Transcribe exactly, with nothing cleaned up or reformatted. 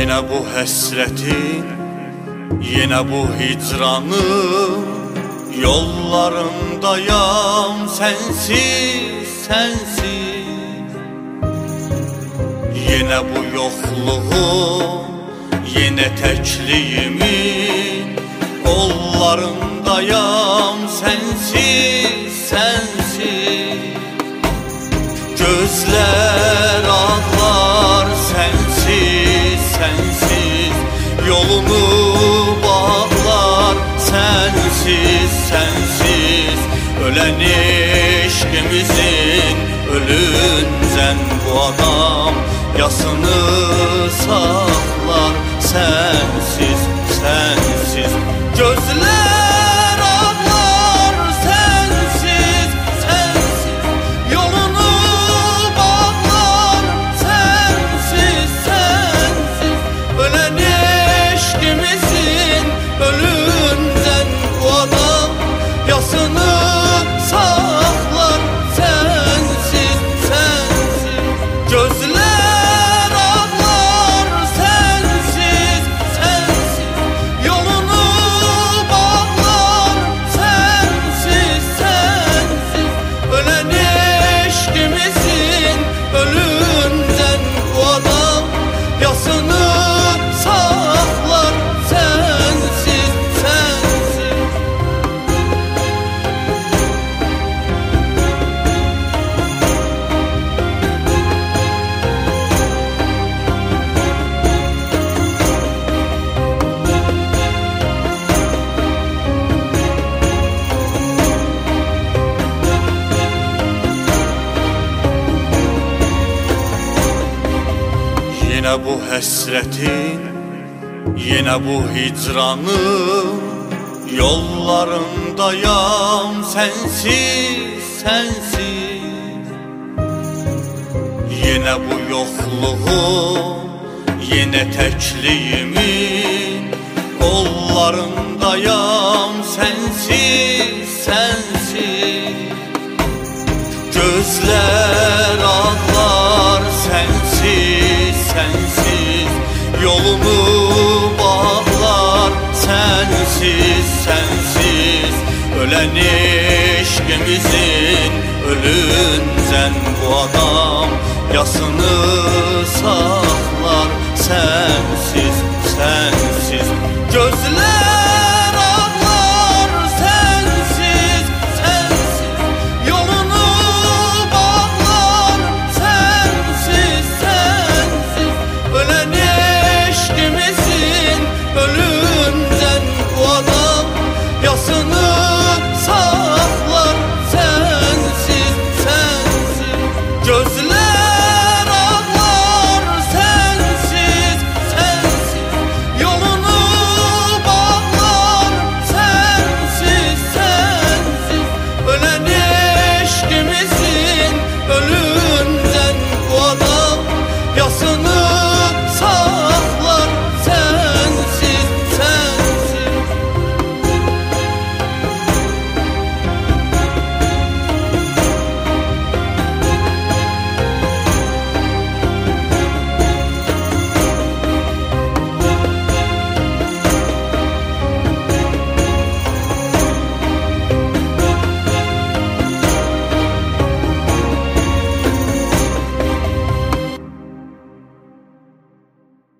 Yine bu həsrətin, yine bu hicranın yollarındayam, sensiz, sensiz. Yine bu yokluğum, yine təkliyimin qollarındayam, sensiz, sensiz. Gözler ağlar, sensiz, sensiz. Yolunu bağlar, sensiz, sensiz. Ölen eşkimizin ölüncən bu adam yasını saklar, sensiz, sensiz. Gözler ağlar, sensiz, sensiz. Yolunu bağlar, sensiz, sensiz. Ölen eşkimizin ölüncən bu adam yasını saklar, sensiz, sensiz. Gözler ağlar, sensiz, sensiz. Yolunu bağlar, sensiz, sensiz. Ölen eşkimizin ölüncən bu adam yasını saklar, sensiz, sensiz. Yine bu həsrətin, yine bu hicranın yollarındayam, sensiz, sensiz. Yine bu yokluğum, yine təkliyimin qollarındayam, sensiz, sensiz. Gözler ağlar, sensiz, sensiz. Yolunu bağlar, sensiz, sensiz. Ölen eşkimizin ölüncən bu adam yasını saklar, sensiz, sensiz. Gözler ağlar, sensiz, sensiz. Yolunu bağlar, sensiz, sensiz. Ölen eşkimizin ölüncən bu adam yasını